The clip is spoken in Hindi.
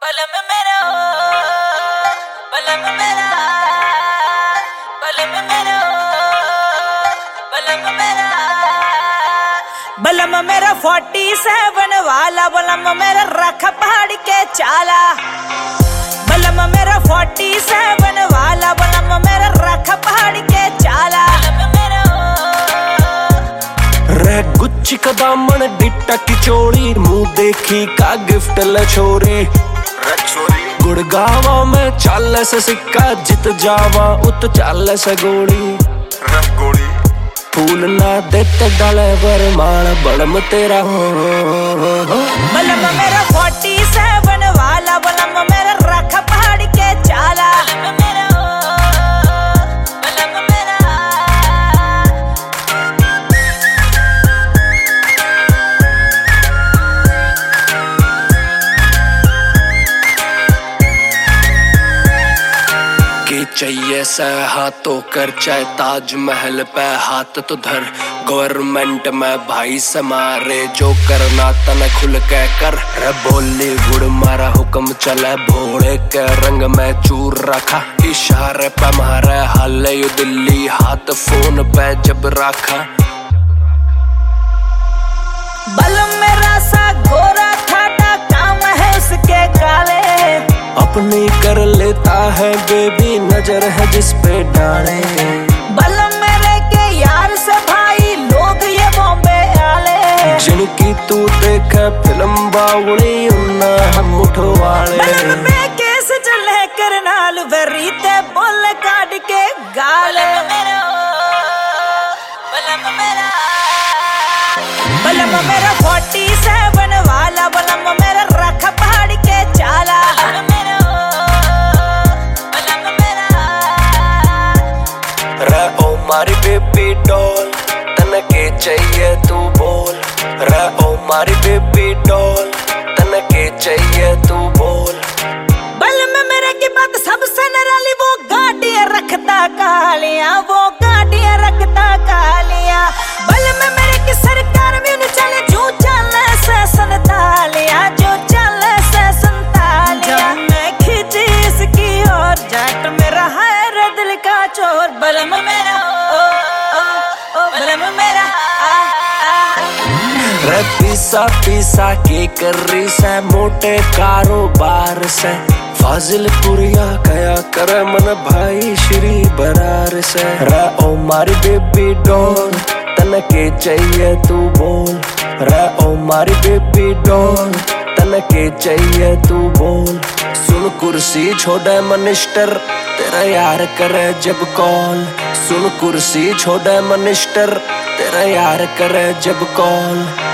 बलम मेरा बलम मेरा बलम मेरा बलम मेरा बलम मेरा 47 वाला बलम मेरा रख पहाड़ के चाला। बलम मेरा 47 वाला बलम मेरा रख पहाड़ के चाला। रे गुच्ची का दामन डिट्टा की चोली मुंह देखी का गिफ्ट ल छोरी। गुड़गावा में चाल से सिक्का जित जावा उत चाल से गोली। फूल ना देते डाले बरमाल बलम तेरा बलम मेरा 47 वाला बलम मेरा रख पहाड़ के चाला। चाहिए से हाथों कर चाहे ताजमहल पे हाथ तो धर। गवर्नमेंट में भाई से मारे जो करना तन खुल के कर। रे बॉलीवुड मारा हुक्म चले भोले के रंग में चूर रखा। इशारे पे मारे हाल यू दिल्ली हाथ फोन पे जब रखा। बलम मेरा सा गोरा खाटा काम है उसके काले। अपनी कर लेता है बेबी नजर है जिस पे डाले। बलम मेरे के यार से भाई लोग ये बॉम्बे आले। जिनकी तू देखे फिल्म बावली उन्ना हम उठवाले। बलम में केस चले करनाल वरीते बोल काट के गाले। बलम मेरा बलम मेरा 47 वाला बलम मेरा रख पहाड़ के चाला। मारी बेबी डॉल तन के चाहिए तू बोल। रे ओ मारी बेबी डॉल तन के चाहिए तू बोल। बलम मेरे की बात सबसे निराली वो गाड़ियां रखता कालियां वो गाड़ियां रखता कालियां। बलम मेरे की सरकार भी न चले जो चले से संतालियां जो चले से संतालियां। मैं खींची इसकी और जाट मेरा है रे दिल का चोर। बलम मेरा बलम मेरा रे पीसा पीसा के कर रही से मोटे कारोबार से। फाजिलपुरिया कया कर मन भाई श्री बरार से। रे ओ मारी बेबी डॉल तन के चाहिए तू बोल। रे ओ मारी बेबी डॉल तन के चाहिए तू बोल। सुन कुर्सी छोड़े मिनिस्टर तेरा यार करे जब कॉल। सुन कुर्सी छोड़े मिनिस्टर तेरा यार करे जब कॉल।